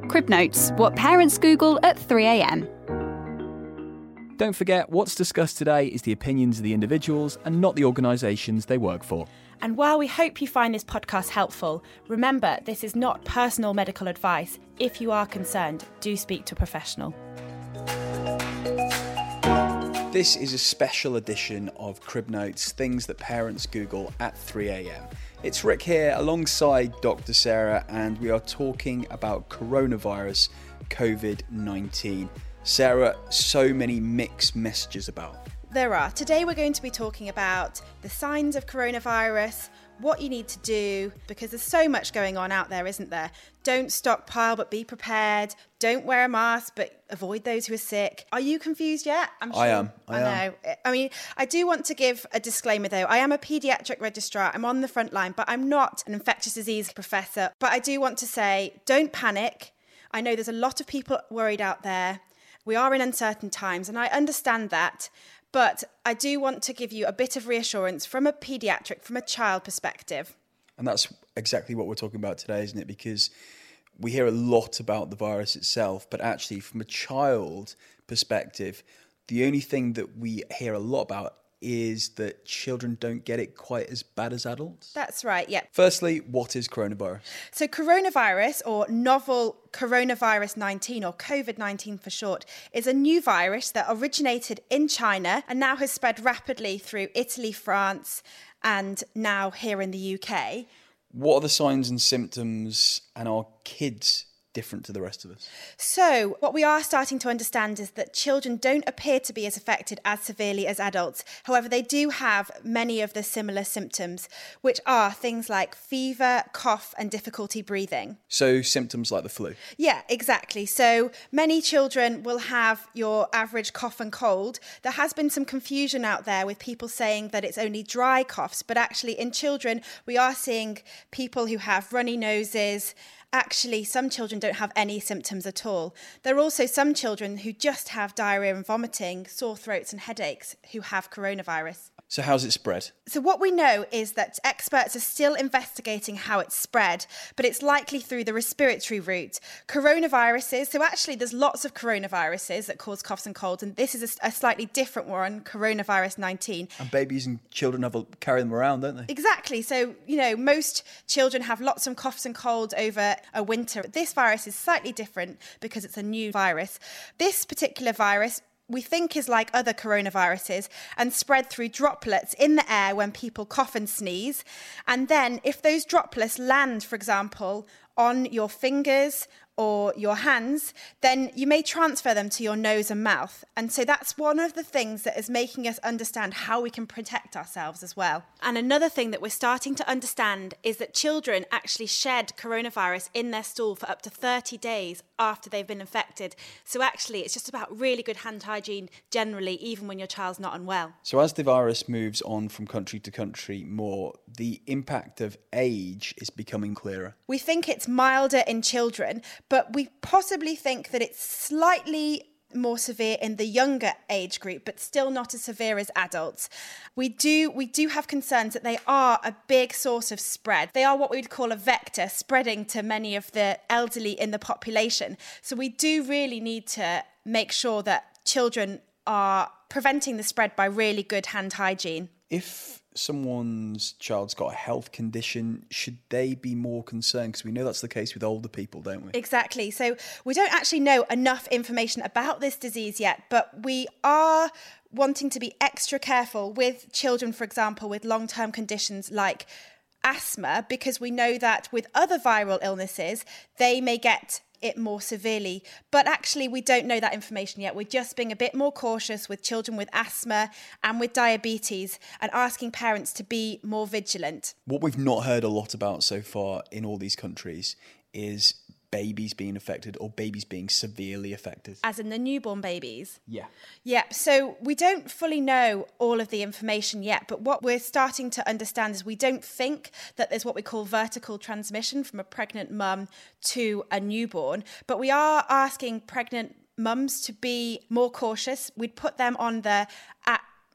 Crib Notes, what parents Google at 3 a.m. Don't forget, what's discussed today is the opinions of the individuals and not the organisations they work for. And while we hope you find this podcast helpful, remember this is not personal medical advice. If you are concerned, do speak to a professional. This is a special edition of Crib Notes, things that parents Google at 3 a.m. It's Rick here alongside Dr. Sarah, and we are talking about coronavirus, COVID-19. Sarah, so many mixed messages about. There are. Today we're going to be talking about the signs of coronavirus, what you need to do, because there's so much going on out there, isn't there? Don't stockpile, but be prepared. Don't wear a mask, but avoid those who are sick. Are you confused yet? I'm sure. I am. know. I mean, I do want to give a disclaimer though. I am a paediatric registrar. I'm on the front line, but I'm not an infectious disease professor. But I do want to say, don't panic. I know there's a lot of people worried out there. We are in uncertain times, and I understand that. But I do want to give you a bit of reassurance from a paediatric, from a child perspective. And that's exactly what we're talking about today, isn't it? Because we hear a lot about the virus itself, but actually from a child perspective, the only thing that we hear a lot about is that children don't get it quite as bad as adults. That's right, yeah. Firstly, what is coronavirus? So coronavirus, or novel coronavirus 19, or COVID-19 for short, is a new virus that originated in China and now has spread rapidly through Italy, France, and now here in the UK. What are the signs and symptoms, and are kids different to the rest of us? So what we are starting to understand is that children don't appear to be as affected as severely as adults. However, they do have many of the similar symptoms, which are things like fever, cough, and difficulty breathing. So symptoms like the flu? Yeah, exactly. So many children will have your average cough and cold. There has been some confusion out there with people saying that it's only dry coughs, but actually in children, we are seeing people who have runny noses. Actually, some children don't have any symptoms at all. There are also some children who just have diarrhea and vomiting, sore throats and headaches who have coronavirus. So how's it spread? So what we know is that experts are still investigating how it's spread, but it's likely through the respiratory route. Coronaviruses, so actually there's lots of coronaviruses that cause coughs and colds, and this is a slightly different one, coronavirus 19. And babies and children carry them around, don't they? Exactly. So, most children have lots of coughs and colds over a winter. This virus is slightly different because it's a new virus. This particular virus we think is like other coronaviruses and spread through droplets in the air when people cough and sneeze. And then if those droplets land, for example, on your fingers or your hands, then you may transfer them to your nose and mouth. And so that's one of the things that is making us understand how we can protect ourselves as well. And another thing that we're starting to understand is that children actually shed coronavirus in their stool for up to 30 days after they've been infected. So actually, it's just about really good hand hygiene generally, even when your child's not unwell. So as the virus moves on from country to country more, the impact of age is becoming clearer. We think it's milder in children, but we possibly think that it's slightly more severe in the younger age group, but still not as severe as adults. We do have concerns that they are a big source of spread. They are what we would call a vector, spreading to many of the elderly in the population. So we do really need to make sure that children are preventing the spread by really good hand hygiene. If someone's child's got a health condition, should they be more concerned? Because we know that's the case with older people, don't we? Exactly. So we don't actually know enough information about this disease yet, but we are wanting to be extra careful with children, for example, with long-term conditions like asthma, because we know that with other viral illnesses, they may get it more severely. But actually, we don't know that information yet. We're just being a bit more cautious with children with asthma and with diabetes and asking parents to be more vigilant. What we've not heard a lot about so far in all these countries is babies being affected or babies being severely affected. As in the newborn babies? Yeah. Yeah, so we don't fully know all of the information yet, but what we're starting to understand is we don't think that there's what we call vertical transmission from a pregnant mum to a newborn, but we are asking pregnant mums to be more cautious. We'd put them on the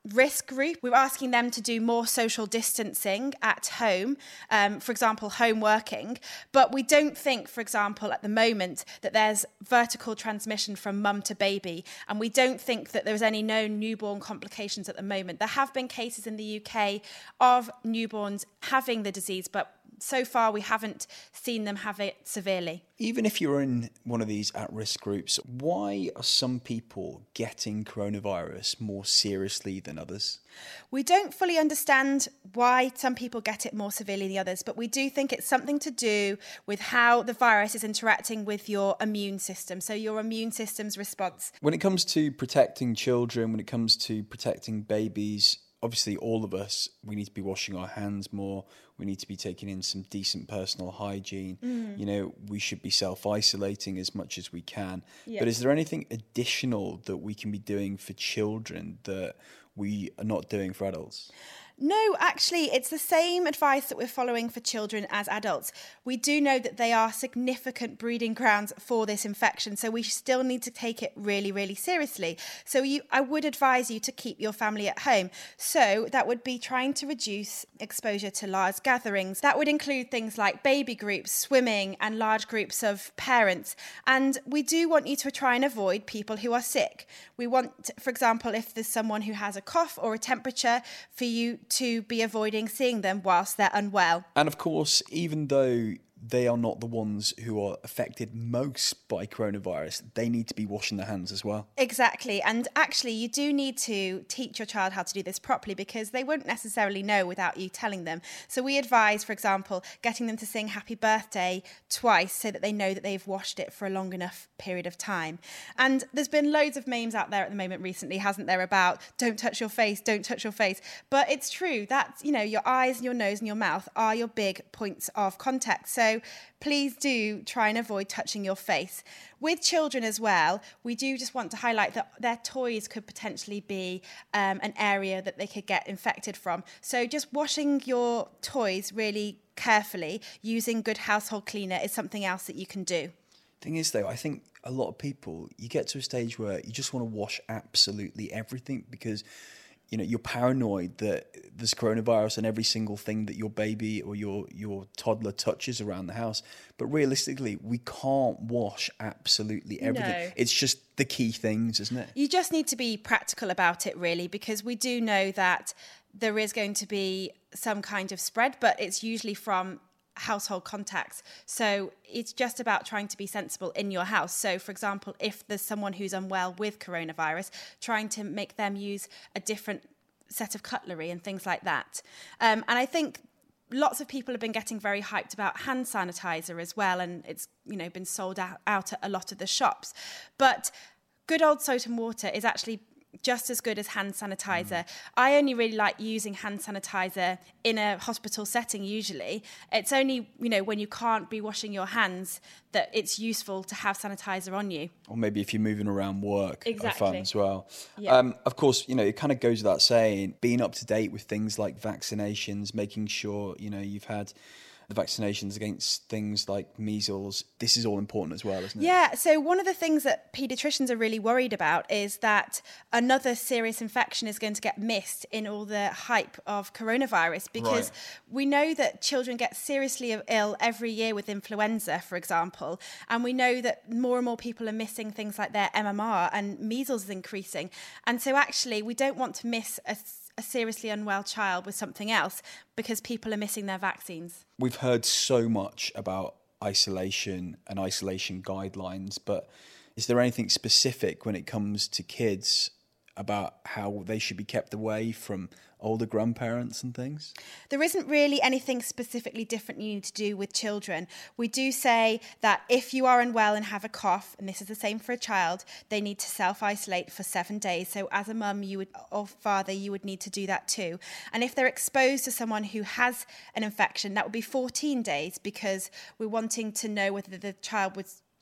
risk group. We're asking them to do more social distancing at home, for example, home working. But we don't think, for example, at the moment that there's vertical transmission from mum to baby. And we don't think that there's any known newborn complications at the moment. There have been cases in the UK of newborns having the disease, but so far we haven't seen them have it severely. Even if you're in one of these at-risk groups, why are some people getting coronavirus more seriously than others? We don't fully understand why some people get it more severely than others, but we do think it's something to do with how the virus is interacting with your immune system, so your immune system's response. When it comes to protecting children, when it comes to protecting babies, obviously all of us, we need to be washing our hands more. We need to be taking in some decent personal hygiene. You know, we should be self-isolating as much as we can. Yeah. But is there anything additional that we can be doing for children that we are not doing for adults? No, actually, it's the same advice that we're following for children as adults. We do know that they are significant breeding grounds for this infection, so we still need to take it really, really seriously. So I would advise you to keep your family at home. So that would be trying to reduce exposure to large gatherings. That would include things like baby groups, swimming, and large groups of parents. And we do want you to try and avoid people who are sick. We want, for example, if there's someone who has a cough or a temperature, for you to be avoiding seeing them whilst they're unwell. And of course, even though they are not the ones who are affected most by coronavirus, they need to be washing their hands as well. Exactly. And actually, you do need to teach your child how to do this properly because they won't necessarily know without you telling them. So we advise, for example, getting them to sing happy birthday twice so that they know that they've washed it for a long enough period of time. And there's been loads of memes out there at the moment recently, hasn't there, about don't touch your face, don't touch your face. But it's true that, you know, your eyes and your nose and your mouth are your big points of contact. So please do try and avoid touching your face. With children as well, we do just want to highlight that their toys could potentially be an area that they could get infected from. So just washing your toys really carefully, using good household cleaner is something else that you can do. Thing is, though, I think a lot of people, you get to a stage where you just want to wash absolutely everything because, you know, you're paranoid that there's coronavirus on every single thing that your baby or your toddler touches around the house. But realistically, we can't wash absolutely everything. No. It's just the key things, isn't it? You just need to be practical about it, really, because we do know that there is going to be some kind of spread, but it's usually from household contacts. So it's just about trying to be sensible in your house. So, for example, if there's someone who's unwell with coronavirus, trying to make them use a different set of cutlery and things like that. And I think lots of people have been getting very hyped about hand sanitizer as well, and it's, you know, been sold out at a lot of the shops. But good old soap and water is actually just as good as hand sanitizer. I only really like using hand sanitizer in a hospital setting usually. It's only, you know, when you can't be washing your hands that it's useful to have sanitizer on you. Or maybe if you're moving around work, Exactly. I find as well. Yeah. Of course, you know, it kind of goes without saying, being up to date with things like vaccinations, making sure, you know, you've had the vaccinations against things like measles. This is all important as well, isn't it? Yeah, so one of the things that paediatricians are really worried about is that another serious infection is going to get missed in all the hype of coronavirus, because we know that children get seriously ill every year with influenza, for example, and we know that more and more people are missing things like their MMR, and measles is increasing. And so actually we don't want to miss a seriously unwell child with something else because people are missing their vaccines. We've heard so much about isolation and isolation guidelines, but is there anything specific when it comes to kids about how they should be kept away from older grandparents and things? There isn't really anything specifically different you need to do with children. We do say that if you are unwell and have a cough, and this is the same for a child, they need to self-isolate for 7 days. So as a mum or father, you would need to do that too. And if they're exposed to someone who has an infection, that would be 14 days, because we're wanting to know whether the child was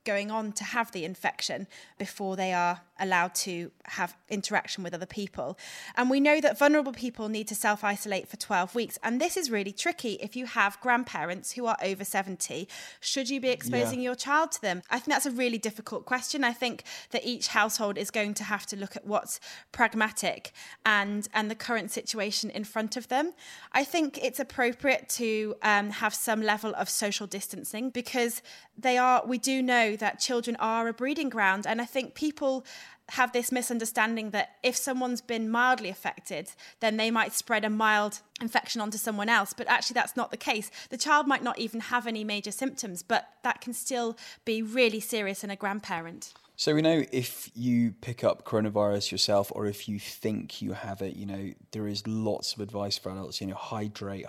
going on to have the infection before they are allowed to have interaction with other people. And we know that vulnerable people need to self-isolate for 12 weeks. And this is really tricky if you have grandparents who are over 70. Should you be exposing your child to them? I think that's a really difficult question. I think that each household is going to have to look at what's pragmatic and the current situation in front of them. I think it's appropriate to have some level of social distancing because we do know that children are a breeding ground. And I think people have this misunderstanding that if someone's been mildly affected, then they might spread a mild infection onto someone else. But actually, that's not the case. The child might not even have any major symptoms, but that can still be really serious in a grandparent. So we know if you pick up coronavirus yourself or if you think you have it, there is lots of advice for adults, hydrate,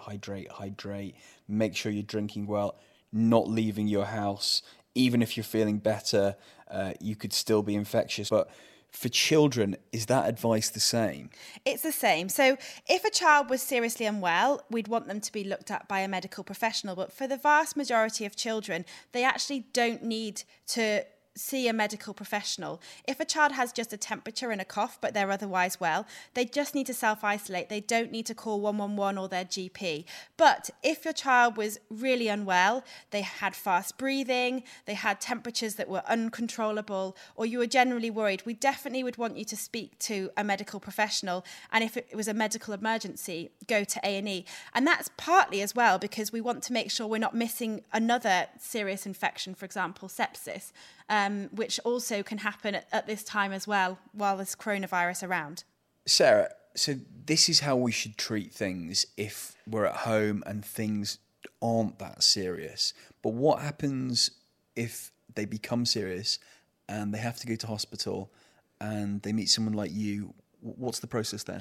make sure you're drinking well, not leaving your house. Even if you're feeling better, you could still be infectious. But for children, is that advice the same? It's the same. So if a child was seriously unwell, we'd want them to be looked at by a medical professional. But for the vast majority of children, they actually don't need to see a medical professional. If a child has just a temperature and a cough, but they're otherwise well, they just need to self-isolate. They don't need to call 111 or their GP. But if your child was really unwell, they had fast breathing, they had temperatures that were uncontrollable, or you were generally worried, we definitely would want you to speak to a medical professional. And if it was a medical emergency, go to A&E. And that's partly as well because we want to make sure we're not missing another serious infection, for example, sepsis, which also can happen at this time as well, while there's coronavirus around. Sarah, so this is how we should treat things if we're at home and things aren't that serious. But what happens if they become serious and they have to go to hospital and they meet someone like you? What's the process there?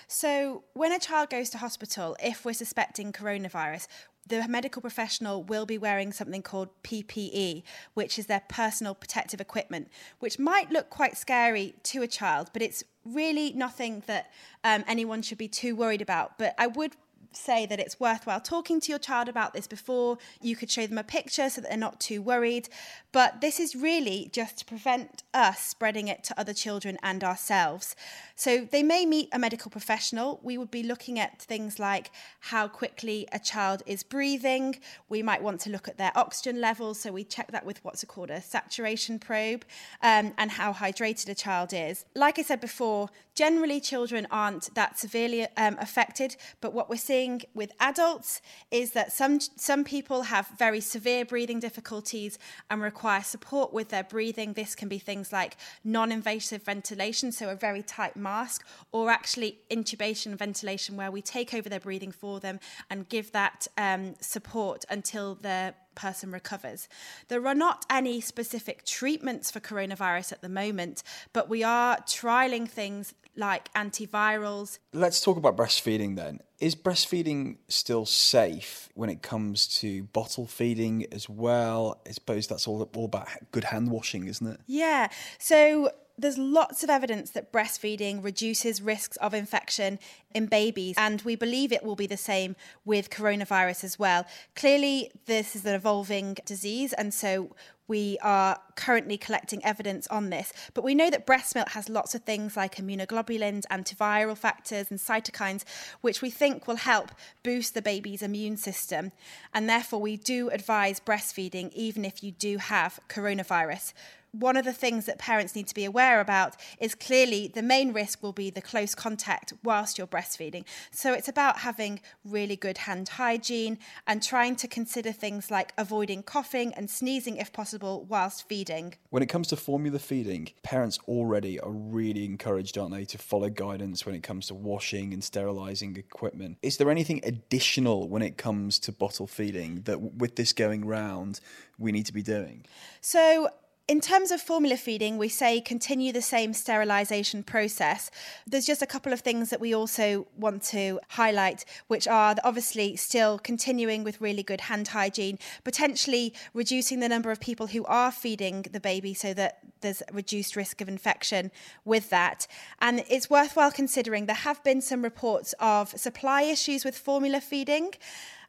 So when a child goes to hospital, if we're suspecting coronavirus, the medical professional will be wearing something called PPE, which is their personal protective equipment, which might look quite scary to a child, but it's really nothing that anyone should be too worried about. But I would say that it's worthwhile talking to your child about this before. You could show them a picture so that they're not too worried. But this is really just to prevent us spreading it to other children and ourselves. So they may meet a medical professional. We would be looking at things like how quickly a child is breathing. We might want to look at their oxygen levels. So we check that with what's called a saturation probe, and how hydrated a child is. Like I said before, generally children aren't that severely affected, but what we're seeing with adults is that some people have very severe breathing difficulties and require support with their breathing. This can be things like non-invasive ventilation, so a very tight mask, or actually intubation ventilation where we take over their breathing for them and give that support until the person recovers. There are not any specific treatments for coronavirus at the moment, but we are trialling things like antivirals. Let's talk about breastfeeding then. Is breastfeeding still safe when it comes to bottle feeding as well? I suppose that's all about good hand washing, isn't it? Yeah. So there's lots of evidence that breastfeeding reduces risks of infection in babies, and we believe it will be the same with coronavirus as well. Clearly, this is an evolving disease, and so we are currently collecting evidence on this. But we know that breast milk has lots of things like immunoglobulins, antiviral factors and cytokines, which we think will help boost the baby's immune system. And therefore, we do advise breastfeeding even if you do have coronavirus. One of the things that parents need to be aware about is clearly the main risk will be the close contact whilst you're breastfeeding. So it's about having really good hand hygiene and trying to consider things like avoiding coughing and sneezing if possible whilst feeding. When it comes to formula feeding, parents already are really encouraged, aren't they, to follow guidance when it comes to washing and sterilising equipment. Is there anything additional when it comes to bottle feeding that with this going round we need to be doing? So in terms of formula feeding, we say continue the same sterilisation process. There's just a couple of things that we also want to highlight, which are obviously still continuing with really good hand hygiene, potentially reducing the number of people who are feeding the baby so that there's reduced risk of infection with that. And it's worthwhile considering there have been some reports of supply issues with formula feeding.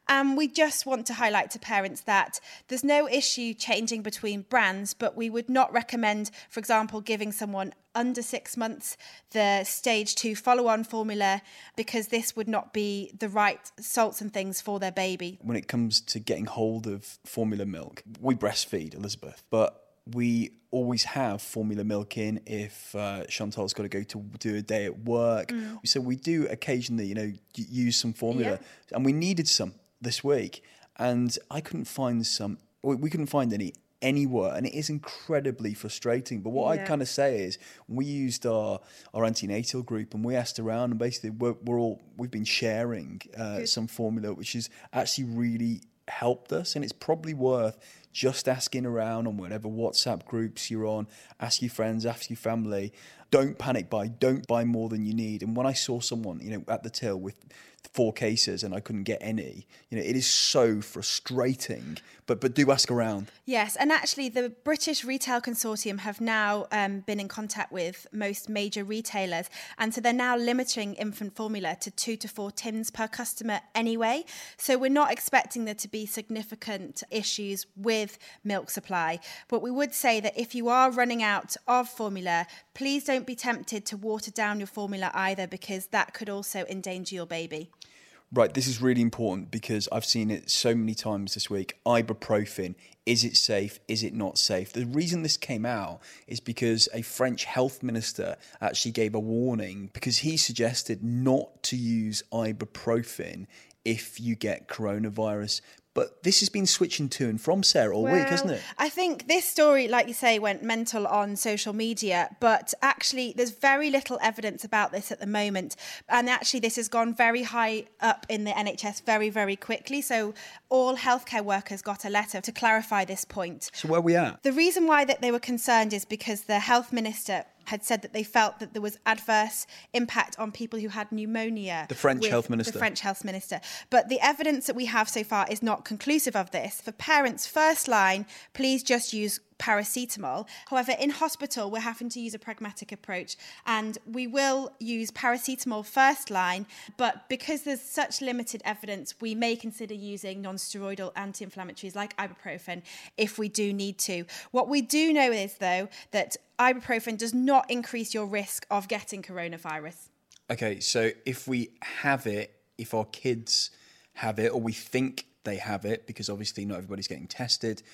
And we just want to highlight to parents that there's no issue changing between brands, but we would not recommend, for example, giving someone under 6 months the stage 2 follow-on formula, because this would not be the right salts and things for their baby. When it comes to getting hold of formula milk, we breastfeed Elizabeth, but we always have formula milk in if Chantal's got to go to do a day at work. So we do occasionally, use some formula. Yeah. And we needed some this week. And I couldn't find some, we couldn't find any anywhere. And it is incredibly frustrating. But what I'd kind of say is we used our antenatal group and we asked around, and basically we've been sharing some formula, which has actually really helped us. And it's probably worth just asking around on whatever WhatsApp groups you're on. Ask your friends, ask your family. Don't panic buy. Don't buy more than you need. And when I saw someone, at the till with 4 cases and I couldn't get any, it is so frustrating. But do ask around. Yes, and actually the British Retail Consortium have now been in contact with most major retailers, and so they're now limiting infant formula to 2 to 4 tins per customer anyway. So we're not expecting there to be significant issues with milk supply. But we would say that if you are running out of formula, please don't be tempted to water down your formula either, because that could also endanger your baby. Right, this is really important because I've seen it so many times this week. Ibuprofen, is it safe? Is it not safe? The reason this came out is because a French health minister actually gave a warning because he suggested not to use ibuprofen if you get coronavirus. But this has been switching to and from, Sarah, all week, hasn't it? I think this story, like you say, went mental on social media, but actually there's very little evidence about this at the moment. And actually this has gone very high up in the NHS very, very quickly. So all healthcare workers got a letter to clarify this point. So where are we at? The reason why that they were concerned is because the health minister had said that they felt that there was adverse impact on people who had pneumonia. The French health minister. The French health minister. But the evidence that we have so far is not conclusive of this. For parents, first line, please just use paracetamol. However, in hospital, we're having to use a pragmatic approach, and we will use paracetamol first line, but because there's such limited evidence, we may consider using non-steroidal anti-inflammatories like ibuprofen if we do need to. What we do know is, though, that ibuprofen does not increase your risk of getting coronavirus. Okay, so if we have it, if our kids have it, or we think they have it, because obviously not everybody's getting tested,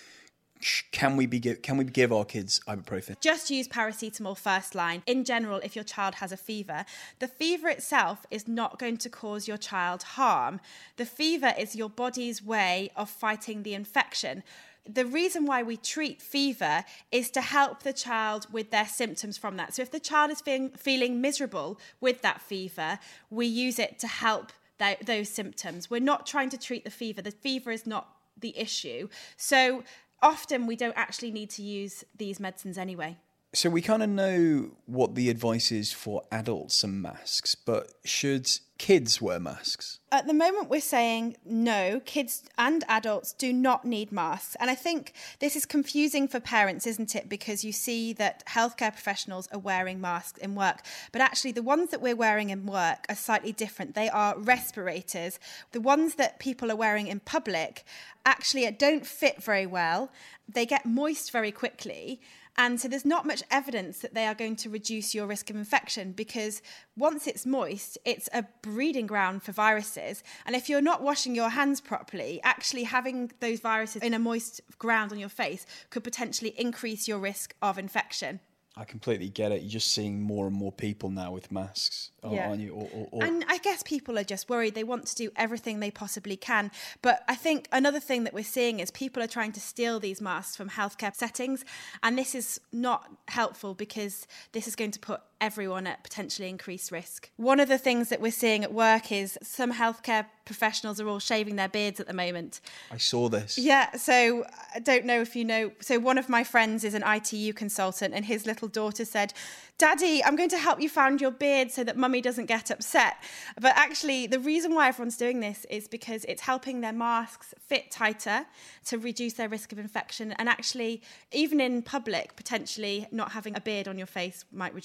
can we give our kids ibuprofen? Just use paracetamol first line. In general, if your child has a fever, the fever itself is not going to cause your child harm. The fever is your body's way of fighting the infection. The reason why we treat fever is to help the child with their symptoms from that. So if the child is feeling miserable with that fever, we use it to help those symptoms. We're not trying to treat the fever. The fever is not the issue. So often we don't actually need to use these medicines anyway. So we kind of know what the advice is for adults and masks, but should kids wear masks? At the moment, we're saying no, kids and adults do not need masks. And I think this is confusing for parents, isn't it? Because you see that healthcare professionals are wearing masks in work. But actually, the ones that we're wearing in work are slightly different. They are respirators. The ones that people are wearing in public actually don't fit very well. They get moist very quickly. And so there's not much evidence that they are going to reduce your risk of infection, because once it's moist, it's a breeding ground for viruses. And if you're not washing your hands properly, actually having those viruses in a moist ground on your face could potentially increase your risk of infection. I completely get it. You're just seeing more and more people now with masks, aren't you? And I guess people are just worried. They want to do everything they possibly can. But I think another thing that we're seeing is people are trying to steal these masks from healthcare settings. And this is not helpful, because this is going to put everyone at potentially increased risk. One of the things that we're seeing at work is some healthcare professionals are all shaving their beards at the moment. I saw this. Yeah, so I don't know if you know. So one of my friends is an ITU consultant, and his little daughter said, "Daddy, I'm going to help you find your beard so that mummy doesn't get upset." But actually, the reason why everyone's doing this is because it's helping their masks fit tighter to reduce their risk of infection. And actually, even in public, potentially not having a beard on your face might reduce your risk.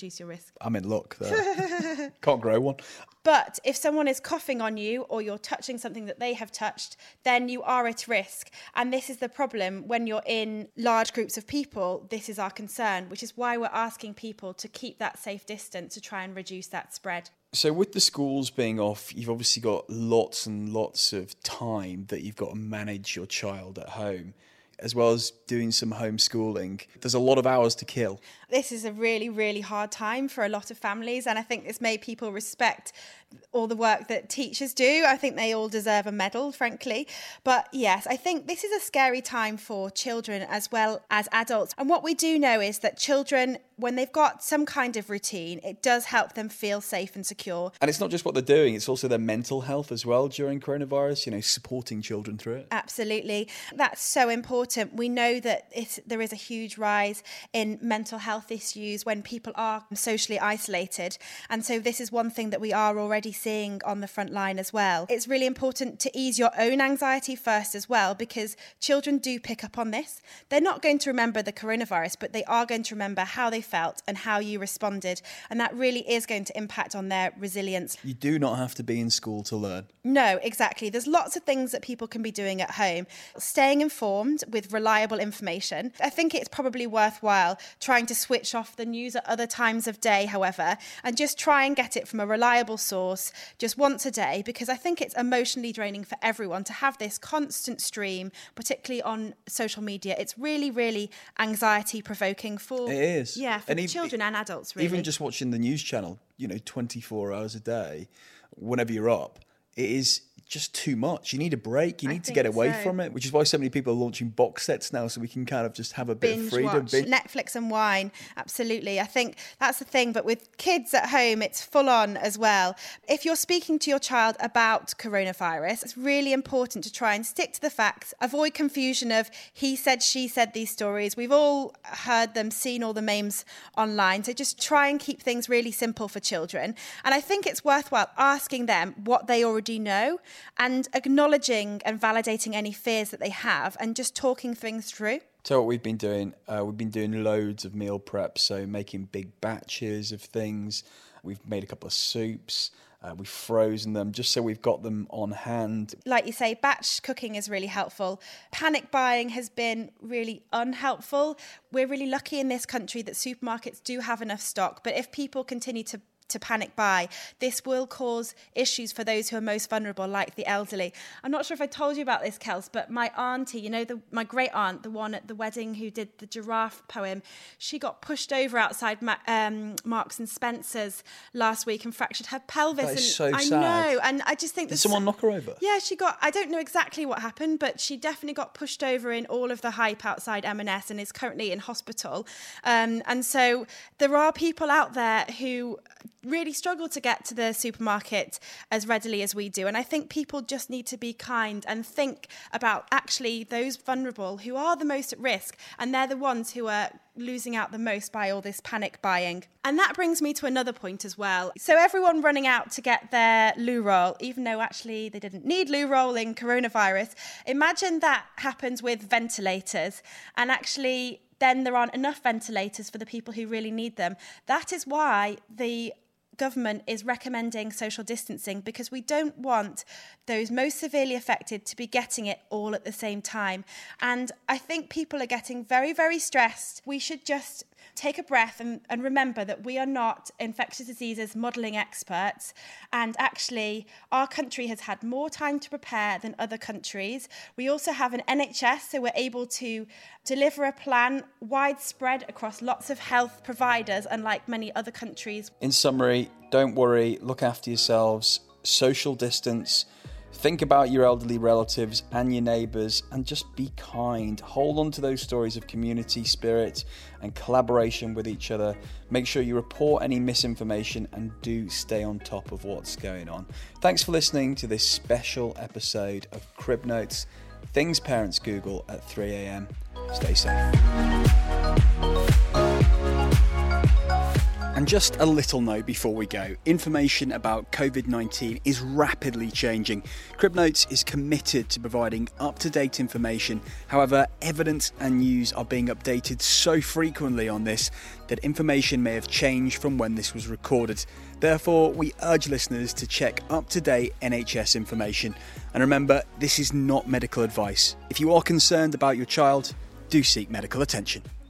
risk. I'm in luck though. Can't grow one. But if someone is coughing on you or you're touching something that they have touched, then you are at risk. And this is the problem when you're in large groups of people. This is our concern, which is why we're asking people to keep that safe distance to try and reduce that spread. So with the schools being off, you've obviously got lots and lots of time that you've got to manage your child at home, as well as doing some homeschooling. There's a lot of hours to kill. This is a really, really hard time for a lot of families, and I think it's made people respect all the work that teachers do. I think they all deserve a medal, frankly. But yes, I think this is a scary time for children as well as adults. And what we do know is that children, when they've got some kind of routine, it does help them feel safe and secure. And it's not just what they're doing, it's also their mental health as well during coronavirus, supporting children through it. Absolutely. That's so important. We know that there is a huge rise in mental health issues when people are socially isolated. And so this is one thing that we are already seeing on the front line as well. It's really important to ease your own anxiety first as well, because children do pick up on this. They're not going to remember the coronavirus, but they are going to remember how they felt and how you responded. And that really is going to impact on their resilience. You do not have to be in school to learn. No, exactly. There's lots of things that people can be doing at home. Staying informed with reliable information. I think it's probably worthwhile trying to switch off the news at other times of day, however, and just try and get it from a reliable source just once a day, because I think it's emotionally draining for everyone to have this constant stream, particularly on social media. It's really, really anxiety provoking for It is. Yeah, for children and adults, really. Even just watching the news channel, 24 hours a day, whenever you're up, it is just too much. You need a break. You need to get away from it, which is why so many people are launching box sets now, so we can kind of just have a bit of freedom. Netflix and wine. Absolutely. I think that's the thing. But with kids at home, it's full on as well. If you're speaking to your child about coronavirus, it's really important to try and stick to the facts. Avoid confusion of he said, she said, these stories. We've all heard them, seen all the memes online. So just try and keep things really simple for children. And I think it's worthwhile asking them what they already know, and acknowledging and validating any fears that they have, and just talking things through. So what we've been doing, loads of meal prep, so making big batches of things. We've made a couple of soups. We've frozen them just so we've got them on hand. Like you say, batch cooking is really helpful. Panic buying has been really unhelpful. We're really lucky in this country that supermarkets do have enough stock, but if people continue to panic buy, this will cause issues for those who are most vulnerable, like the elderly. I'm not sure if I told you about this, Kels, but my auntie, my great aunt, the one at the wedding who did the giraffe poem, she got pushed over outside Marks and Spencer's last week and fractured her pelvis. That is so sad. I know, and I just think did someone knock her over? Yeah, I don't know exactly what happened, but she definitely got pushed over in all of the hype outside M&S and is currently in hospital. And so there are people out there who really struggle to get to the supermarket as readily as we do. And I think people just need to be kind and think about actually those vulnerable who are the most at risk, and they're the ones who are losing out the most by all this panic buying. And that brings me to another point as well. So everyone running out to get their loo roll, even though actually they didn't need loo roll in coronavirus. Imagine that happens with ventilators, and actually then there aren't enough ventilators for the people who really need them. That is why the government is recommending social distancing, because we don't want those most severely affected to be getting it all at the same time. And I think people are getting very, very stressed. We should just take a breath and remember that we are not infectious diseases modelling experts. And actually, our country has had more time to prepare than other countries. We also have an NHS, so we're able to deliver a plan widespread across lots of health providers, unlike many other countries. In summary, don't worry, look after yourselves, social distance, think about your elderly relatives and your neighbours, and just be kind. Hold on to those stories of community spirit and collaboration with each other. Make sure you report any misinformation and do stay on top of what's going on. Thanks for listening to this special episode of Crib Notes, things parents Google at 3 a.m. Stay safe. And just a little note before we go. Information about COVID-19 is rapidly changing. Cribnotes is committed to providing up-to-date information. However, evidence and news are being updated so frequently on this that information may have changed from when this was recorded. Therefore, we urge listeners to check up-to-date NHS information. And remember, this is not medical advice. If you are concerned about your child, do seek medical attention.